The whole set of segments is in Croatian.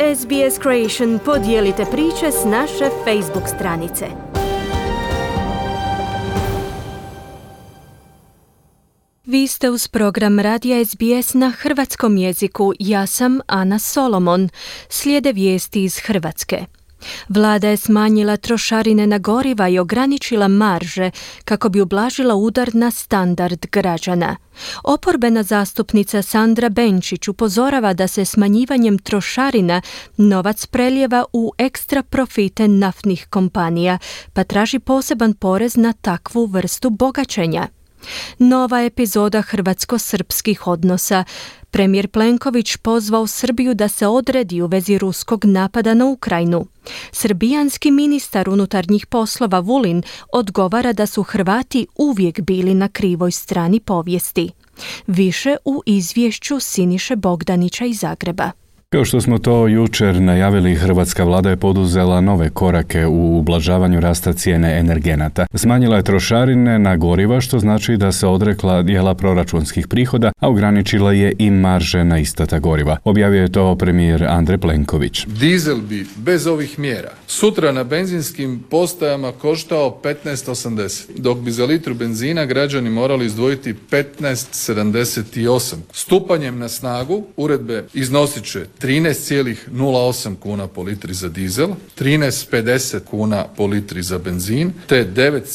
SBS Creation podijelite priče s naše Facebook stranice. Vi ste uz program Radija SBS na hrvatskom jeziku. Ja sam Ana Solomon. Slijede vijesti iz Hrvatske. Vlada je smanjila trošarine na goriva i ograničila marže kako bi ublažila udar na standard građana. Oporbena zastupnica Sandra Benčić upozorava da se smanjivanjem trošarina novac preljeva u ekstra profite naftnih kompanija, pa traži poseban porez na takvu vrstu bogaćenja. Nova epizoda hrvatsko-srpskih odnosa. Premijer Plenković pozvao Srbiju da se odredi u vezi ruskog napada na Ukrajinu. Srbijanski ministar unutarnjih poslova Vulin odgovara da su Hrvati uvijek bili na krivoj strani povijesti. Više u izvješću Siniše Bogdanića iz Zagreba. Kao što smo to jučer najavili, hrvatska vlada je poduzela nove korake u ublažavanju rasta cijene energenata. Smanjila je trošarine na goriva, što znači da se odrekla dijela proračunskih prihoda, a ograničila je i marže na ista ta goriva. Objavio je to premijer Andrej Plenković. Dizel bi bez ovih mjera sutra na benzinskim postajama koštao 15,80, dok bi za litru benzina građani morali izdvojiti 15,78. Stupanjem na snagu uredbe iznosit će 13,08 kuna po litri za dizel, 13,50 kuna po litri za benzin, te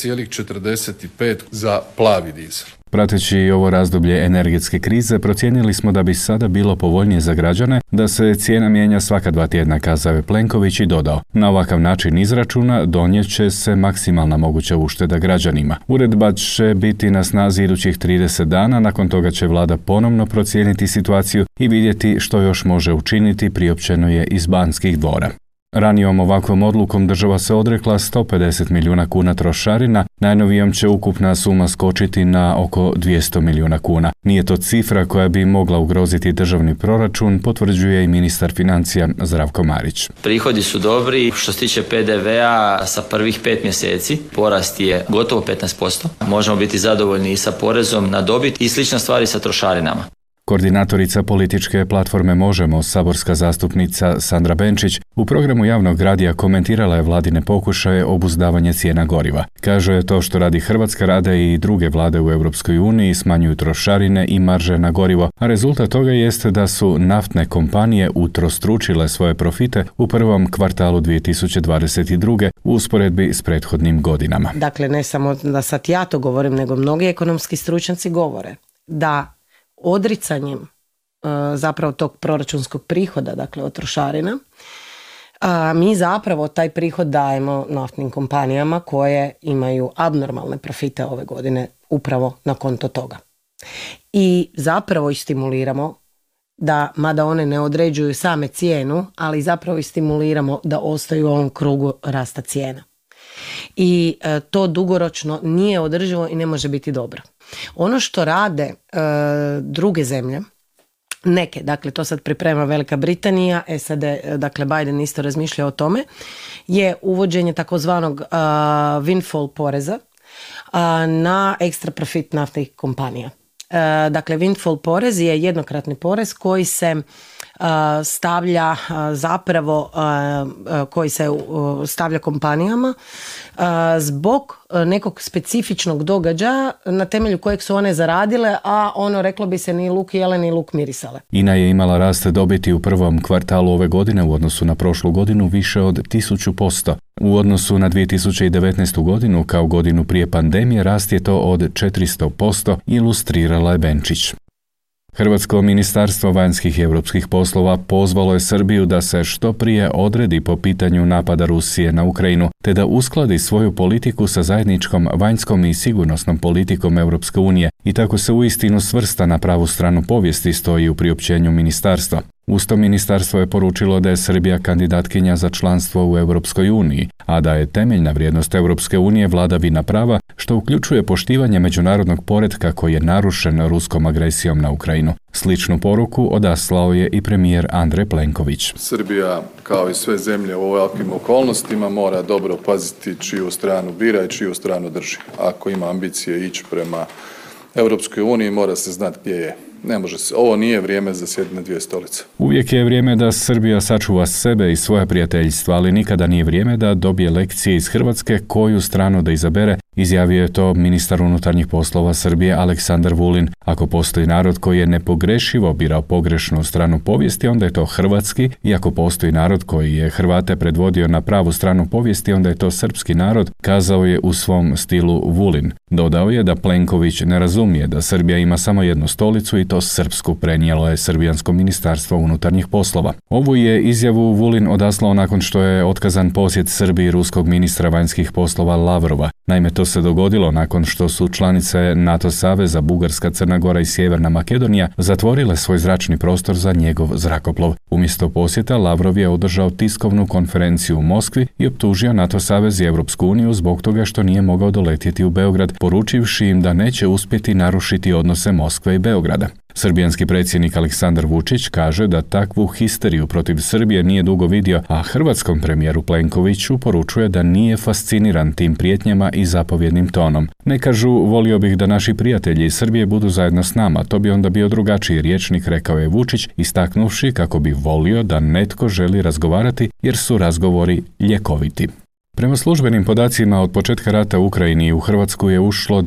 9,45 za plavi dizel. Prateći ovo razdoblje energetske krize, procijenili smo da bi sada bilo povoljnije za građane da se cijena mijenja svaka 2 tjedna, kazao je Plenković i dodao. Na ovakav način izračuna donijet će se maksimalna moguća ušteda građanima. Uredba će biti na snazi idućih 30 dana, nakon toga će vlada ponovno procijeniti situaciju i vidjeti što još može učiniti, priopćeno je iz Banskih dvora. Ranijom ovakvom odlukom država se odrekla 150 milijuna kuna trošarina, najnovijom će ukupna suma skočiti na oko 200 milijuna kuna. Nije to cifra koja bi mogla ugroziti državni proračun, potvrđuje i ministar financija Zdravko Marić. Prihodi su dobri. Što se tiče PDV-a, sa prvih 5 mjeseci porast je gotovo 15%. Možemo biti zadovoljni i sa porezom na dobit i slična stvari sa trošarinama. Koordinatorica političke platforme Možemo, saborska zastupnica Sandra Benčić, u programu javnog radija komentirala je vladine pokušaje obuzdavanja cijena goriva. Kaže je to što radi Hrvatska, rade i druge vlade u Europskoj uniji, smanjuju trošarine i marže na gorivo, a rezultat toga jeste da su naftne kompanije utrostručile svoje profite u prvom kvartalu 2022. u usporedbi s prethodnim godinama. Dakle, ne samo da sad ja to govorim, nego mnogi ekonomski stručnjaci govore da odricanjem zapravo tog proračunskog prihoda, dakle od trošarina, mi zapravo taj prihod dajemo naftnim kompanijama koje imaju abnormalne profite ove godine upravo na konto toga. I zapravo ih stimuliramo da, mada one ne određuju same cijenu, ali zapravo ih stimuliramo da ostaju u ovom krugu rasta cijena. I to dugoročno nije održivo i ne može biti dobro. Ono što rade druge zemlje, neke, dakle to sad priprema Velika Britanija, SAD, dakle Biden isto razmišlja o tome, je uvođenje takozvanog windfall poreza na ekstra profit naftnih kompanija. Dakle, windfall porez je jednokratni porez koji se stavlja zapravo koji se stavlja kompanijama zbog nekog specifičnog događaja na temelju kojeg su one zaradile, a ono reklo bi se ni luk jele ni luk mirisale. INA je imala rast dobiti u prvom kvartalu ove godine u odnosu na prošlu godinu više od 1000%. U odnosu na 2019. godinu, kao godinu prije pandemije, rast je to od 400%, ilustrirala je Benčić. Hrvatsko ministarstvo vanjskih i europskih poslova pozvalo je Srbiju da se što prije odredi po pitanju napada Rusije na Ukrajinu, te da uskladi svoju politiku sa zajedničkom vanjskom i sigurnosnom politikom Europske unije i tako se uistinu svrsta na pravu stranu povijesti, stoji u priopćenju ministarstva. Uz to ministarstvo je poručilo da je Srbija kandidatkinja za članstvo u Europskoj uniji, a da je temeljna vrijednost Europske unije vladavina prava, što uključuje poštivanje međunarodnog poretka koji je narušen ruskom agresijom na Ukrajinu. Sličnu poruku odaslao je i premijer Andrej Plenković. Srbija, kao i sve zemlje u ovakvim okolnostima, mora dobro paziti čiju stranu bira i čiju stranu drži. Ako ima ambicije ići prema Europskoj uniji, mora se znati gdje je. Ne može se. Ovo nije vrijeme za sjedne dvije stolice. Uvijek je vrijeme da Srbija sačuva sebe i svoja prijateljstva, ali nikada nije vrijeme da dobije lekcije iz Hrvatske koju stranu da izabere, izjavio je to ministar unutarnjih poslova Srbije Aleksandar Vulin. Ako postoji narod koji je nepogrešivo birao pogrešnu stranu povijesti, onda je to hrvatski, i ako postoji narod koji je Hrvate predvodio na pravu stranu povijesti, onda je to srpski narod, kazao je u svom stilu Vulin. Dodao je da Plenković ne razumije da Srbija ima samo jednu stolicu i to srpsku, prenijelo je Srbijansko ministarstvo unutarnjih poslova. Ovu je izjavu Vulin odaslao nakon što je otkazan posjet Srbiji ruskog ministra vanjskih poslova Lavrova. Naime, to se dogodilo nakon što su članice NATO saveza Bugarska, Crna Gora i Sjeverna Makedonija zatvorile svoj zračni prostor za njegov zrakoplov. Umjesto posjeta, Lavrov je održao tiskovnu konferenciju u Moskvi i optužio NATO savez i Europsku uniju zbog toga što nije mogao doletjeti u Beograd, poručivši im da neće uspjeti narušiti odnose Moskve i Beograda. Srbijanski predsjednik Aleksandar Vučić kaže da takvu histeriju protiv Srbije nije dugo vidio, a hrvatskom premijeru Plenkoviću poručuje da nije fasciniran tim prijetnjama i zapovjednim tonom. Ne kažu, volio bih da naši prijatelji iz Srbije budu zajedno s nama, to bi onda bio drugačiji rječnik, rekao je Vučić, istaknuvši kako bi volio da netko želi razgovarati jer su razgovori ljekoviti. Prema službenim podacima, od početka rata u Ukrajini u Hrvatsku je ušlo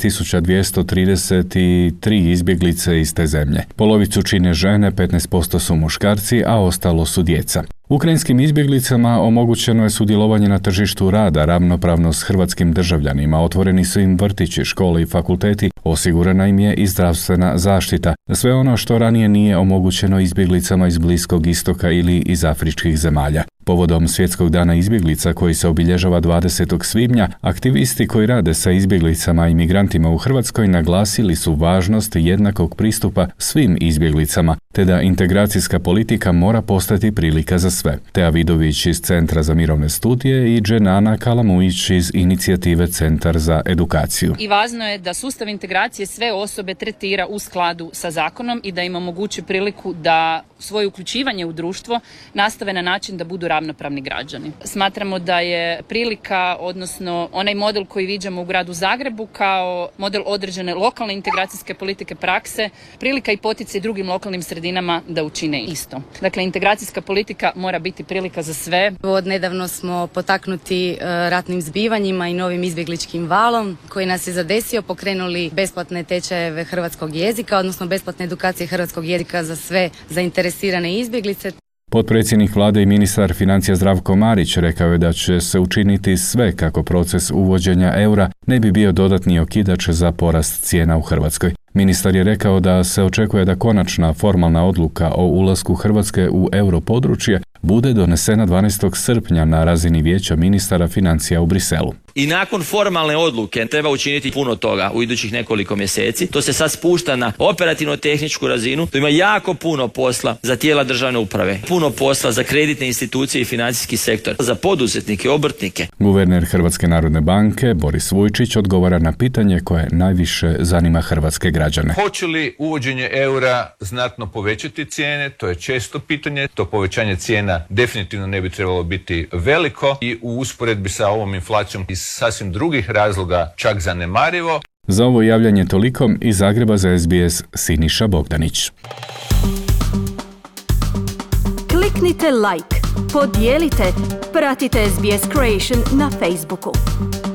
19.233 izbjeglice iz te zemlje. Polovicu čine žene, 15% su muškarci, a ostalo su djeca. Ukrajinskim izbjeglicama omogućeno je sudjelovanje na tržištu rada ravnopravno s hrvatskim državljanima, otvoreni su im vrtići, škole i fakulteti, osigurana im je i zdravstvena zaštita. Sve ono što ranije nije omogućeno izbjeglicama iz Bliskog istoka ili iz afričkih zemalja. Povodom Svjetskog dana izbjeglica koji se obilježava 20. svibnja, aktivisti koji rade sa izbjeglicama i migrantima u Hrvatskoj naglasili su važnost jednakog pristupa svim izbjeglicama, te da integracijska politika mora postati prilika za sve. Teja Vidović iz Centra za mirovne studije i Dženana Kalamujić iz inicijative Centar za edukaciju. I važno je da sustav integracije sve osobe tretira u skladu sa zakonom i da im omogući priliku da svoje uključivanje u društvo nastave na način da budu ravnopravni građani. Smatramo da je prilika, odnosno onaj model koji viđamo u gradu Zagrebu kao model određene lokalne integracijske politike prakse, prilika i poticaj drugim lokalnim sredinama da učine isto. Dakle, integracijska politika mora biti prilika za sve. Od nedavno smo potaknuti ratnim zbivanjima i novim izbjegličkim valom koji nas je zadesio, pokrenuli besplatne tečajeve hrvatskog jezika, odnosno besplatne edukacije hrvatskog jezika za sve zainteresirane izbjeglice. Potpredsjednik vlade i ministar financija Zdravko Marić rekao je da će se učiniti sve kako proces uvođenja eura ne bi bio dodatni okidač za porast cijena u Hrvatskoj. Ministar je rekao da se očekuje da konačna formalna odluka o ulasku Hrvatske u europodručje bude donesena 12. srpnja na razini Vijeća ministara financija u Briselu. I nakon formalne odluke treba učiniti puno toga u idućih nekoliko mjeseci. To se sad spušta na operativno-tehničku razinu. To ima jako puno posla za tijela državne uprave, puno posla za kreditne institucije i financijski sektor, za poduzetnike, obrtnike. Guverner Hrvatske narodne banke Boris Vujčić odgovara na pitanje koje najviše zanima hrvatske građane. Hoće li uvođenje eura znatno povećati cijene? To je često pitanje. To povećanje cijena definitivno ne bi trebalo biti veliko i u usporedbi sa ovom inflacijom iz sasvim drugih razloga čak zanemarivo. Za ovo javljanje toliko, iz Zagreba za SBS Siniša Bogdanić. Kliknite like, podijelite, pratite SBS Creation na Facebooku.